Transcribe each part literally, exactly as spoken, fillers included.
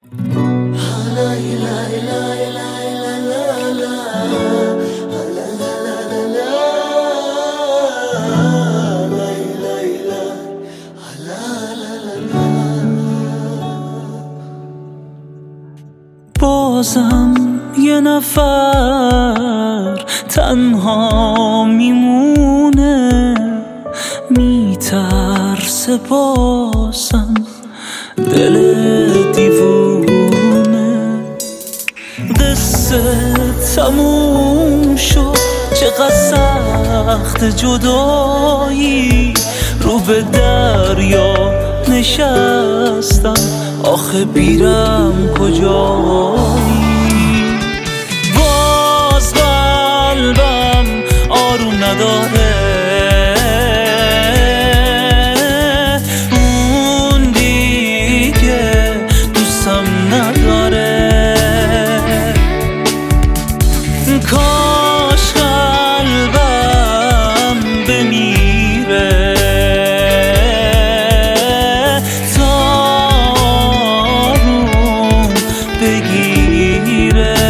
بازم یه نفر تنها میمونه، میترسه بازم دل دیوونه. قصه تموم شد، چقدر سخت جدایی، رو به دریا نشستم، آخه بیرم کجایی. باز قلبم آروم نداره، اون دیگه دوستم نداره. کاش قلبم بمیره تا روم بگیره.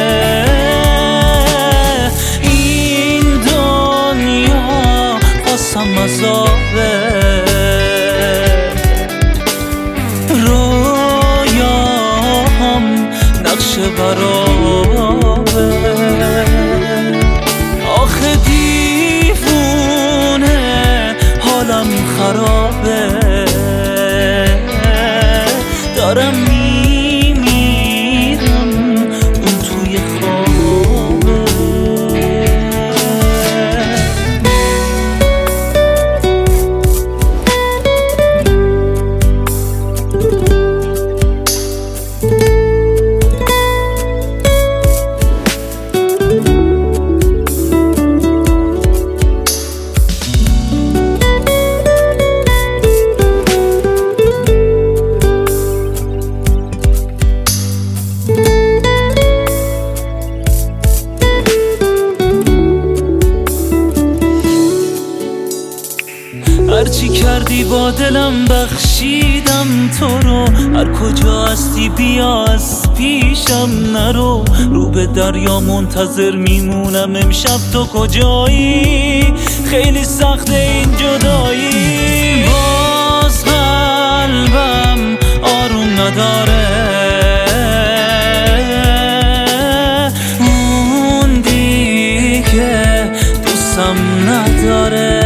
این دنیا قسم عذابه، رویاهم نقش برابه. آخه دیوونه حالم خرابه، دارم میمیرم اون توی خوابه. هرچی کردی با دلم بخشیدم تو رو، هر کجا هستی بیا از پیشم نرو. رو به دریا منتظر میمونم امشب تو کجایی، خیلی سخته این جدایی. باز قلبم آروم نداره، اون دیگه دوستم نداره.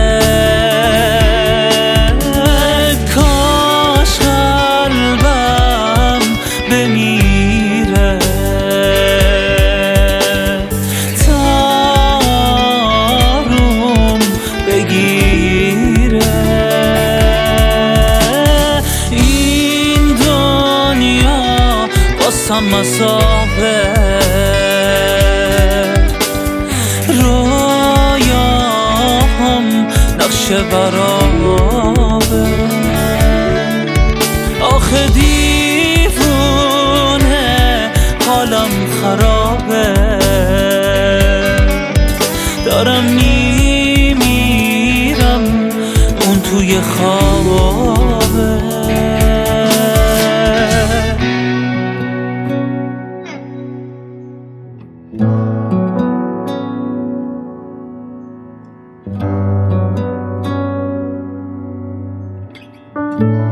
قسم عذابه، رویاهم نقش برابه. آخه دیوونه حالم خرابه، دارم میمیرم اون توی خوابه. thank you